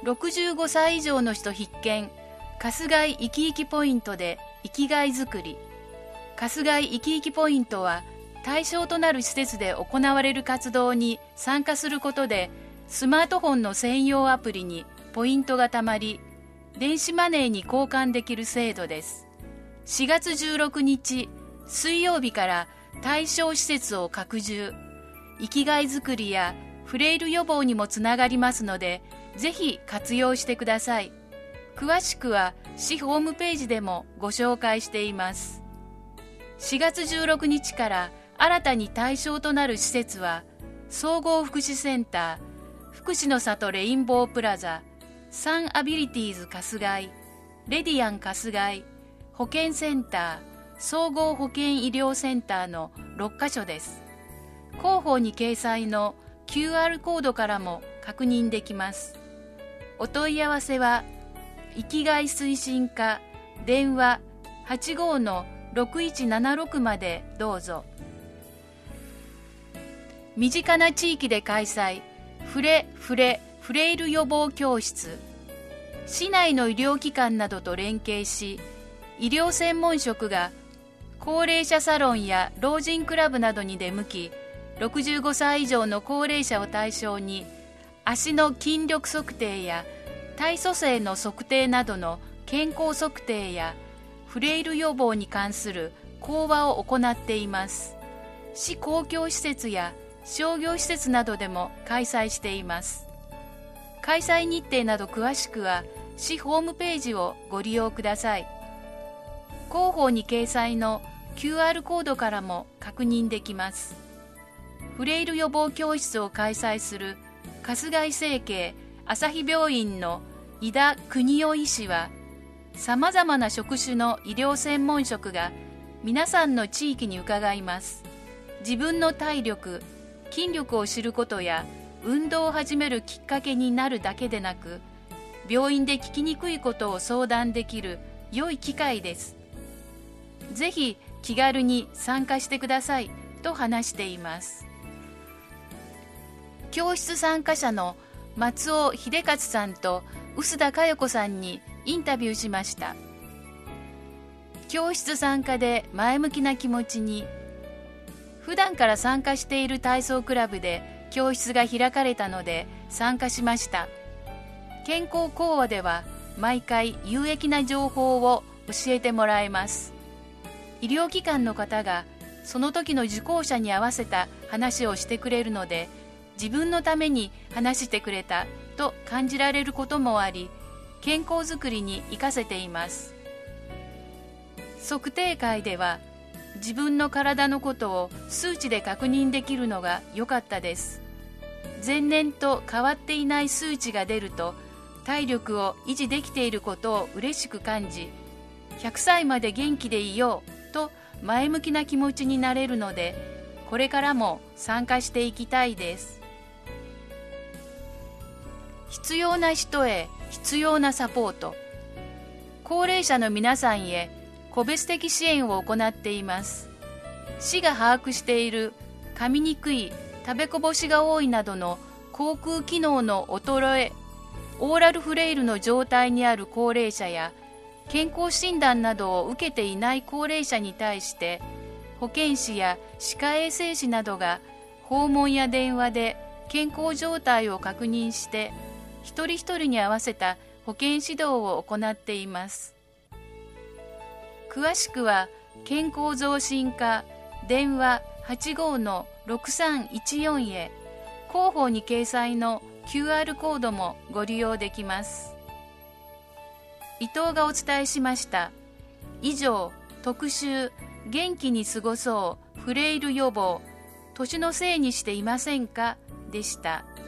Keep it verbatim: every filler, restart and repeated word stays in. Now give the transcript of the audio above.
ろくじゅうごさい以上の人必見、春日井生き生きポイントで生きがいづくり。春日井生き生きポイントは、対象となる施設で行われる活動に参加することで、スマートフォンの専用アプリにポイントがたまり、電子マネーに交換できる制度です。しがつじゅうろくにち水曜日から対象施設を拡充。生きがいづくりやフレイル予防にもつながりますので、ぜひ活用してください。詳しくは市ホームページでもご紹介しています。しがつじゅうろくにちから新たに対象となる施設は、総合福祉センター、福祉の里レインボープラザ、サンアビリティーズ春日井、レディアン春日井、保健センター、総合保健医療センターのろっかしょです。広報に掲載の キューアール コードからも確認できます。お問い合わせは、生きがい推進課、電話 はちごーのろくいちななろく までどうぞ。身近な地域で開催、フレフレフレイル予防教室。市内の医療機関などと連携し、医療専門職が高齢者サロンや老人クラブなどに出向き、ろくじゅうごさい以上の高齢者を対象に、足の筋力測定や体組成の測定などの健康測定やフレイル予防に関する講話を行っています。市公共施設や商業施設などでも開催しています。開催日程など詳しくは市ホームページをご利用ください。広報に掲載の キューアール コードからも確認できます。フレイル予防教室を開催する春日井生系朝日病院の井田邦夫医師は、さまざまな職種の医療専門職が皆さんの地域に伺います。自分の体力、筋力を知ることや運動を始めるきっかけになるだけでなく、病院で聞きにくいことを相談できる良い機会です。ぜひ気軽に参加してくださいと話しています。教室参加者の松尾秀勝さんと臼田佳代子さんにインタビューしました。教室参加で前向きな気持ちに。普段から参加している体操クラブで教室が開かれたので参加しました。健康講話では毎回有益な情報を教えてもらえます。医療機関の方がその時の受講者に合わせた話をしてくれるので、自分のために話してくれたと感じられることもあり、健康づくりに生かせています。測定会では自分の体のことを数値で確認できるのが良かったです。前年と変わっていない数値が出ると、体力を維持できていることを嬉しく感じ、ひゃくさいまで元気でいようと前向きな気持ちになれるので、これからも参加していきたいです。必要な人へ必要なサポート。高齢者の皆さんへ個別的支援を行っています。市が把握している噛みにくい、食べこぼしが多いなどの口腔機能の衰え、オーラルフレイルの状態にある高齢者や、健康診断などを受けていない高齢者に対して、保健師や歯科衛生士などが訪問や電話で健康状態を確認して、一人一人に合わせた保健指導を行っています。詳しくは健康増進課電話 はちごーのろくさんいちよん へ、広報に掲載の キューアール コードもご利用できます。伊藤がお伝えしました。以上、特集元気に過ごそうフレイル予防、年のせいにしていませんかでした。